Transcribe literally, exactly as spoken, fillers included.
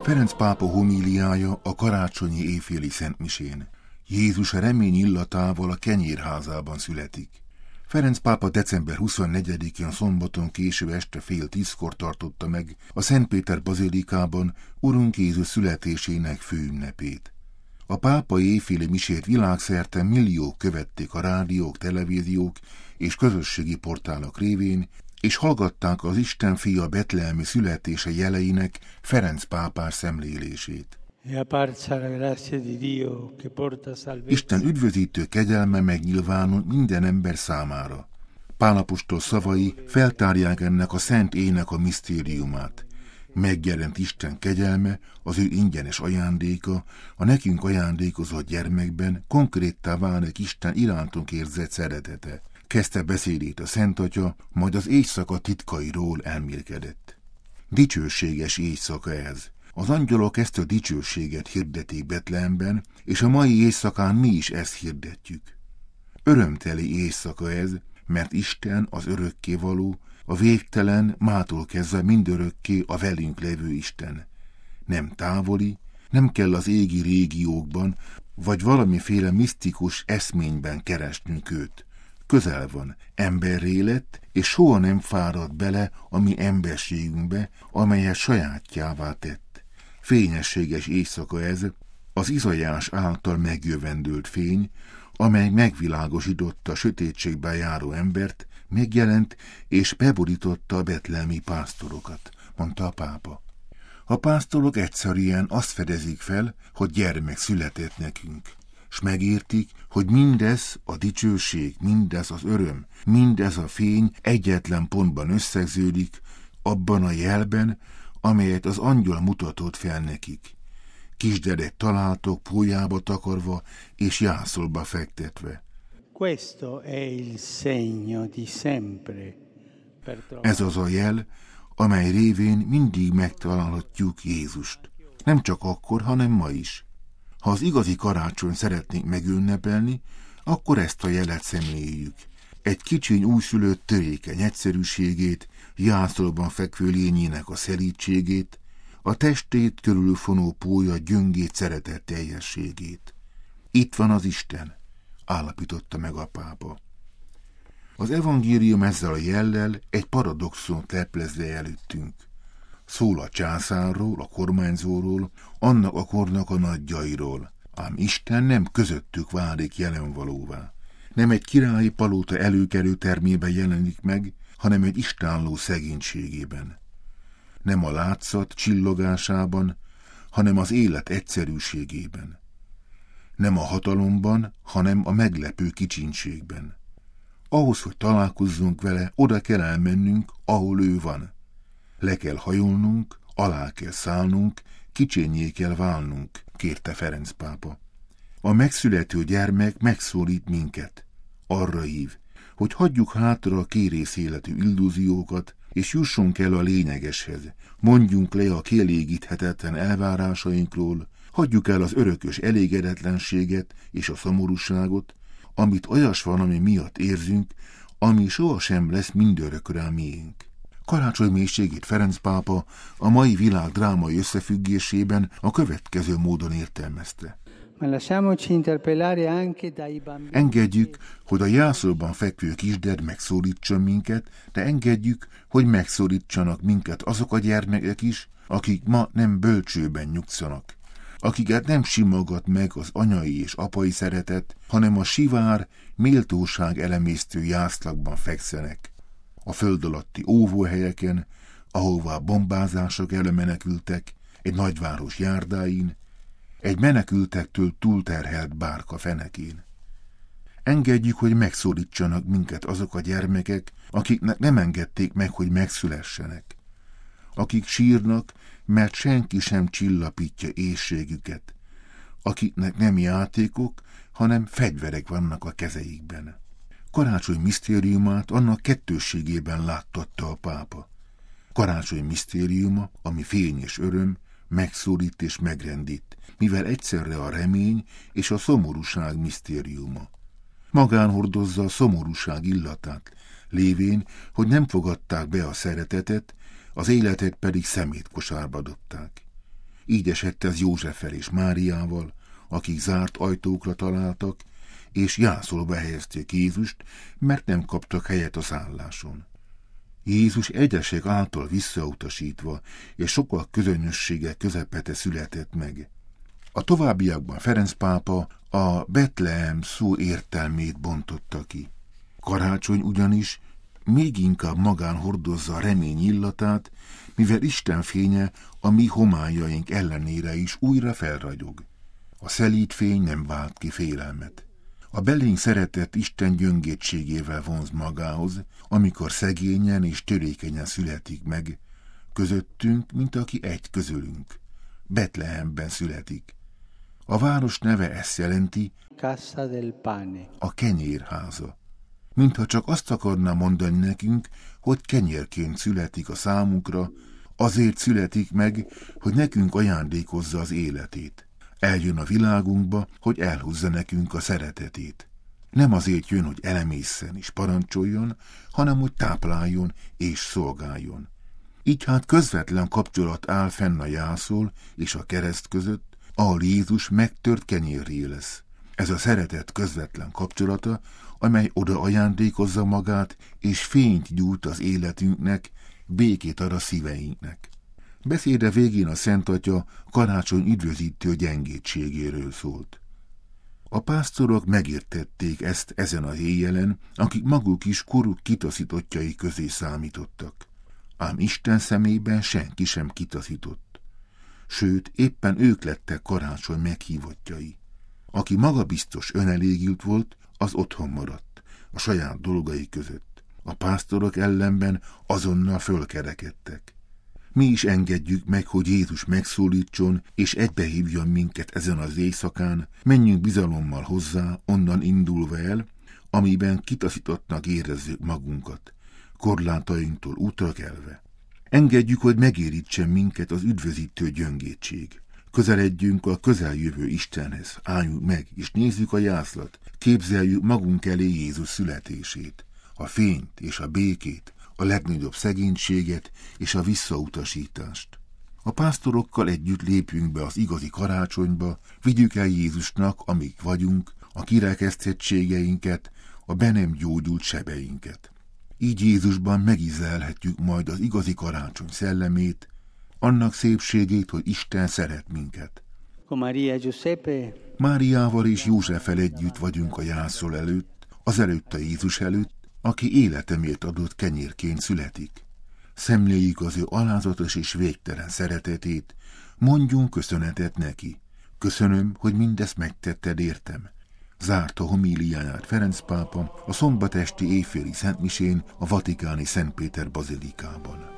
Ferenc pápa homíliája a karácsonyi éjféli szentmisén. Jézus a remény illatával a kenyérházában születik. Ferenc pápa december huszonnegyedikén szombaton késő este fél tízkor tartotta meg a Szentpéter bazilikában Urunk Jézus születésének főünnepét. A pápai éjféli misét világszerte milliók követték a rádiók, televíziók és közösségi portálok révén, és hallgatták az Isten fia betlehemi születése jeleinek Ferenc pápás szemlélését. Isten üdvözítő kegyelme megnyilvánul minden ember számára. Pál apostol szavai feltárják ennek a szent ének a misztériumát. Megjelent Isten kegyelme, az ő ingyenes ajándéka, a nekünk ajándékozott gyermekben konkréttá válik Isten irántunk érzett szeretete. Kezdte beszédét a Szent Atya, majd az éjszaka titkairól elmélkedett. Dicsőséges éjszaka ez. Az angyalok ezt a dicsőséget hirdetik Betlehemben, és a mai éjszakán mi is ezt hirdetjük. Örömteli éjszaka ez, mert Isten az örökkévaló, a végtelen, mától kezdve mindörökké a velünk levő Isten. Nem távoli, nem kell az égi régiókban, vagy valamiféle misztikus eszményben keresnünk őt. Közel van, emberré lett, és soha nem fárad bele a mi emberségünkbe, amelyet sajátjává tett. Fényességes éjszaka ez, az Izaiás által megjövendőlt fény, amely megvilágosította a sötétségben járó embert, megjelent és beborította a betlehemi pásztorokat, mondta a pápa. A pásztorok egyszerűen azt fedezik fel, hogy gyermek született nekünk, s megértik, hogy mindez a dicsőség, mindez az öröm, mindez a fény egyetlen pontban összegződik, abban a jelben, amelyet az angyal mutatott fel nekik. Kisgyerek találtok pólyába takarva és jászolba fektetve. Ez az a jel, amely révén mindig megtalálhatjuk Jézust. Nem csak akkor, hanem ma is. Ha az igazi karácsony szeretnénk megünnepelni, akkor ezt a jelet szemléljük. Egy kicsiny újszülött törékeny egyszerűségét, jászolban fekvő lényének a szelídségét, a testét körülfonó pólya gyöngét szeretett teljességét. Itt van az Isten, állapította meg a pápa. Az evangélium ezzel a jellel egy paradoxont leplezze előttünk. Szól a császárról, a kormányzóról, annak a kornak a nagyjairól, ám Isten nem közöttük válik jelenvalóvá. Nem egy királyi palota előkelő termében jelenik meg, hanem egy istálló szegénységében. Nem a látszat csillogásában, hanem az élet egyszerűségében. Nem a hatalomban, hanem a meglepő kicsinségben. Ahhoz, hogy találkozzunk vele, oda kell elmennünk, ahol ő van. Le kell hajolnunk, alá kell szállnunk, kicsinyé kell válnunk, kérte Ferenc pápa. A megszülető gyermek megszólít minket. Arra hív, hogy hagyjuk hátra a kérész életű illúziókat, és jussunk el a lényegeshez. Mondjunk le a kielégíthetetlen elvárásainkról, hagyjuk el az örökös elégedetlenséget és a szomorúságot, amit olyas valami miatt érzünk, ami sohasem lesz mindörökre a miénk. Karácsony mélységét Ferenc pápa a mai világ drámai összefüggésében a következő módon értelmezte. Engedjük, hogy a jászolban fekvő kisded megszólítson minket, de engedjük, hogy megszólítsanak minket azok a gyermekek is, akik ma nem bölcsőben nyugszanak, akiket nem simogat meg az anyai és apai szeretet, hanem a sivár, méltóság elemésztő jászlakban fekszenek. A föld alatti óvóhelyeken, ahová bombázások elől menekültek, egy nagyváros járdáin, egy menekültektől túlterhelt bárka fenekén. Engedjük, hogy megszólítsanak minket azok a gyermekek, akiknek nem engedték meg, hogy megszülessenek. Akik sírnak, mert senki sem csillapítja éhségüket. Akiknek nem játékok, hanem fegyverek vannak a kezeikben. Karácsony misztériumát annak kettősségében láttatta a pápa. Karácsony misztériuma, ami fény és öröm, megszólít és megrendít, mivel egyszerre a remény és a szomorúság misztériuma. Magán hordozza a szomorúság illatát, lévén, hogy nem fogadták be a szeretetet, az életet pedig szemétkosárba dobták. Így esett ez Józseffel és Máriával, akik zárt ajtókra találtak, és jászolba helyezték Jézust, mert nem kaptak helyet a szálláson. Jézus egyesek által visszautasítva, és sokak közönössége közepete született meg. A továbbiakban Ferenc pápa a Betlehem szó értelmét bontotta ki. Karácsony ugyanis még inkább magán hordozza a remény illatát, mivel Isten fénye a mi homályaink ellenére is újra felragyog. A szelíd fény nem vált ki félelmet. A belénk szeretett Isten gyöngétségével vonz magához, amikor szegényen és törékenyen születik meg, közöttünk, mint aki egy közülünk. Betlehemben születik. A város neve ezt jelenti, Casa del Pane, a kenyérháza. Mintha csak azt akarná mondani nekünk, hogy kenyérként születik a számunkra, azért születik meg, hogy nekünk ajándékozza az életét. Eljön a világunkba, hogy elhúzza nekünk a szeretetét. Nem azért jön, hogy elemészen és parancsoljon, hanem hogy tápláljon és szolgáljon. Így hát közvetlen kapcsolat áll fenn a jászol és a kereszt között, ahol Jézus megtört kenyérré lesz. Ez a szeretet közvetlen kapcsolata, amely oda ajándékozza magát, és fényt gyújt az életünknek, békét ad a szíveinknek. Beszéde végén a Szent Atya karácsony üdvözítő gyengétségéről szólt. A pásztorok megértették ezt ezen az éjjelen, akik maguk is koruk kitaszítottjai közé számítottak. Ám Isten szemében senki sem kitaszított. Sőt, éppen ők lettek karácsony meghívottjai. Aki magabiztos, önelégült volt, az otthon maradt, a saját dolgai között. A pásztorok ellenben azonnal fölkerekedtek. Mi is engedjük meg, hogy Jézus megszólítson, és egybehívjon minket ezen az éjszakán, menjünk bizalommal hozzá, onnan indulva el, amiben kitaszítottnak érezzük magunkat, korlátainktól útra kelve. Engedjük, hogy megérítsen minket az üdvözítő gyöngétség. Közeledjünk a közeljövő Istenhez, álljunk meg, és nézzük a jászlat, képzeljük magunk elé Jézus születését, a fényt és a békét, a legnagyobb szegénységet és a visszautasítást. A pásztorokkal együtt lépjünk be az igazi karácsonyba, vigyük el Jézusnak, amik vagyunk, a kirekesztettségeinket, a be nem gyógyult sebeinket. Így Jézusban megízlelhetjük majd az igazi karácsony szellemét, annak szépségét, hogy Isten szeret minket. Máriával és Józseffel együtt vagyunk a jászol előtt, azelőtt a Jézus előtt, aki életemért adott kenyérként születik. Szemléljük az ő alázatos és végtelen szeretetét, mondjunk köszönetet neki. Köszönöm, hogy mindezt megtetted értem. Zárta homíliáját Ferenc pápa a szombatesti éjféli szentmisén a vatikáni Szent Péter bazilikában.